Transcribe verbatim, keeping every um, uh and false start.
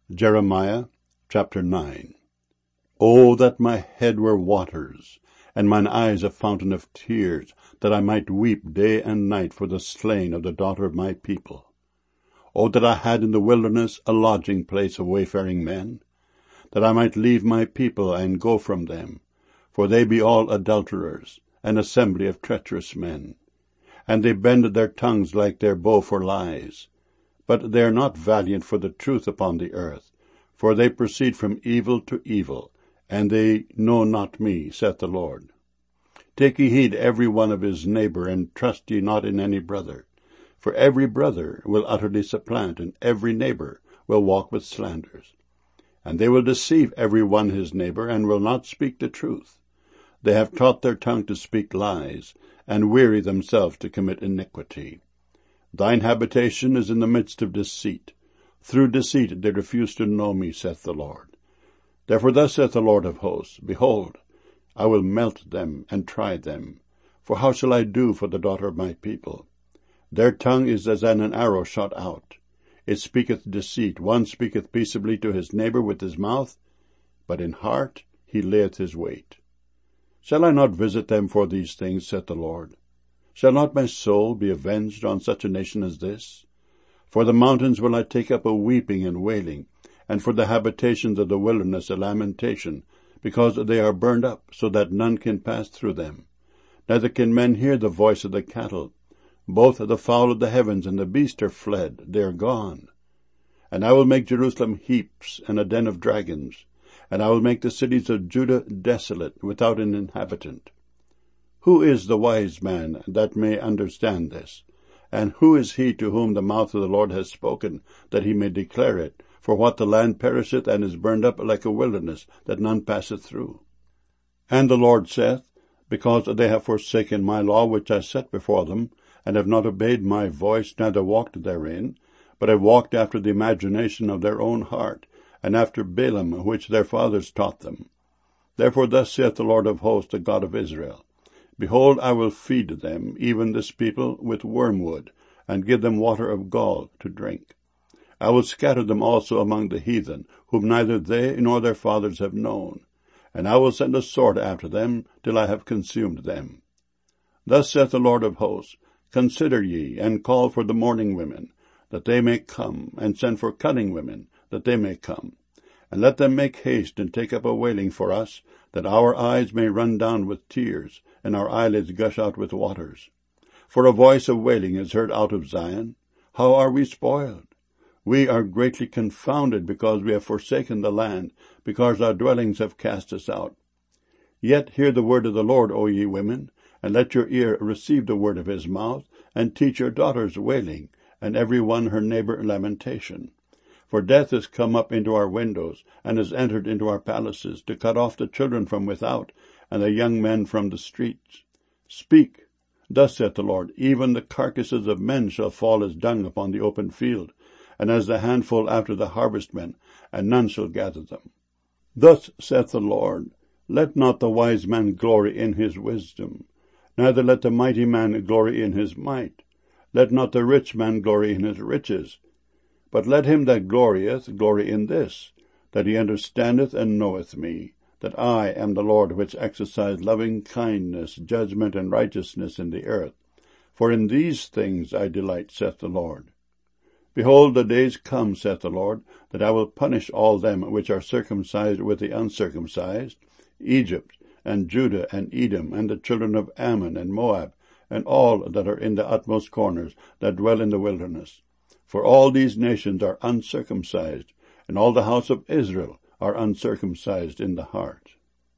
Jeremiah chapter nine. O that my head were waters, and mine eyes a fountain of tears, that I might weep day and night for the slain of the daughter of my people. O that I had in the wilderness a lodging place of wayfaring men, that I might leave my people and go from them, for they be all adulterers, an assembly of treacherous men. And they bend their tongues like their bow for lies. But they are not valiant for the truth upon the earth, for they proceed from evil to evil, and they know not me, saith the Lord. Take ye heed every one of his neighbour, and trust ye not in any brother. For every brother will utterly supplant, and every neighbour will walk with slanders. And they will deceive every one his neighbour, and will not speak the truth. They have taught their tongue to speak lies, and weary themselves to commit iniquity. Thine habitation is in the midst of deceit. Through deceit they refuse to know me, saith the Lord. Therefore thus saith the Lord of hosts, Behold, I will melt them and try them. For how shall I do for the daughter of my people? Their tongue is as an arrow shot out. It speaketh deceit. One speaketh peaceably to his neighbour with his mouth, but in heart he layeth his wait. Shall I not visit them for these things, saith the Lord? Shall not my soul be avenged on such a nation as this? For the mountains will I take up a weeping and wailing, and for the habitations of the wilderness a lamentation, because they are burned up, so that none can pass through them. Neither can men hear the voice of the cattle. Both the fowl of the heavens and the beast are fled, they are gone. And I will make Jerusalem heaps and a den of dragons, and I will make the cities of Judah desolate, without an inhabitant. Who is the wise man that may understand this? And who is he to whom the mouth of the Lord has spoken, that he may declare it? For what the land perisheth, and is burned up like a wilderness, that none passeth through. And the Lord saith, Because they have forsaken my law which I set before them, and have not obeyed my voice, neither walked therein, but have walked after the imagination of their own heart, and after Balaam, which their fathers taught them. Therefore thus saith the Lord of hosts, the God of Israel, Behold, I will feed them, even this people, with wormwood, and give them water of gall to drink. I will scatter them also among the heathen, whom neither they nor their fathers have known. And I will send a sword after them, till I have consumed them. Thus saith the Lord of hosts, Consider ye, and call for the mourning women, that they may come, and send for cunning women, that they may come. And let them make haste, and take up a wailing for us, that our eyes may run down with tears, and our eyelids gush out with waters. For a voice of wailing is heard out of Zion. How are we spoiled? We are greatly confounded, because we have forsaken the land, because our dwellings have cast us out. Yet hear the word of the Lord, O ye women, and let your ear receive the word of his mouth, and teach your daughters wailing, and every one her neighbour lamentation. For death is come up into our windows, and has entered into our palaces, to cut off the children from without, and the young men from the streets. Speak, thus saith the Lord, Even the carcasses of men shall fall as dung upon the open field, and as the handful after the harvestmen, and none shall gather them. Thus saith the Lord, Let not the wise man glory in his wisdom, neither let the mighty man glory in his might. Let not the rich man glory in his riches, but let him that glorieth glory in this, that he understandeth and knoweth me, that I am the Lord which exercise loving kindness, judgment, and righteousness in the earth. For in these things I delight, saith the Lord. Behold, the days come, saith the Lord, that I will punish all them which are circumcised with the uncircumcised, Egypt, and Judah, and Edom, and the children of Ammon, and Moab, and all that are in the utmost corners, that dwell in the wilderness. For all these nations are uncircumcised, and all the house of Israel are uncircumcised in the heart.